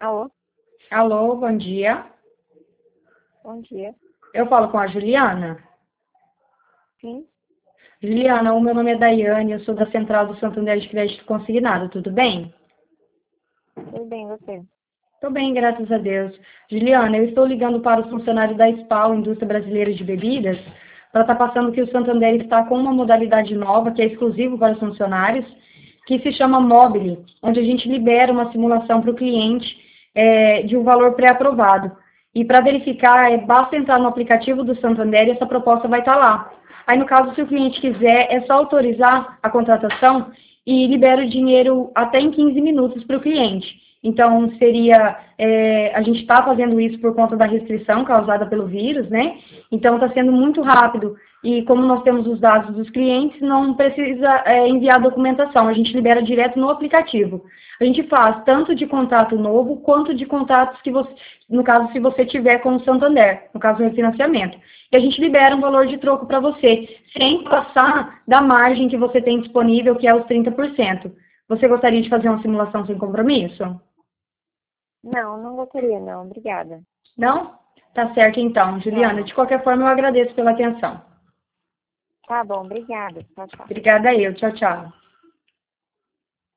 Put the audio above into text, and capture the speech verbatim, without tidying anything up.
Alô? Alô, bom dia. Bom dia. Eu falo com a Juliana. Sim, Juliana, o meu nome é Daiane, eu sou da Central do Santander de Crédito Consignado, tudo bem? tudo bem, você? Tô bem, graças a Deus. Juliana, eu estou ligando para os funcionários da SPAL, Indústria Brasileira de Bebidas, para estar passando que o Santander está com uma modalidade nova, que é exclusivo para os funcionários, que se chama Mobile, onde a gente libera uma simulação para o cliente é, de um valor pré-aprovado. E para verificar, é, basta entrar no aplicativo do Santander e essa proposta vai estar lá. Aí, no caso, se o cliente quiser, é só autorizar a contratação e libera o dinheiro até em quinze minutos para o cliente. Então, seria, é, a gente está fazendo isso por conta da restrição causada pelo vírus, né? Então, está sendo muito rápido. E como nós temos os dados dos clientes, não precisa é, enviar documentação, a gente libera direto no aplicativo. A gente faz tanto de contato novo, quanto de contatos que você, no caso, se você tiver com o Santander, no caso do refinanciamento. E a gente libera um valor de troco para você, sem passar da margem que você tem disponível, que é os trinta por cento. Você gostaria de fazer uma simulação sem compromisso? Não, não gostaria, não. Obrigada. Não? Tá certo, então. Juliana, Não. de qualquer forma, eu agradeço pela atenção. Tá bom, obrigada. Tchau, tchau. Obrigada eu. Tchau, tchau.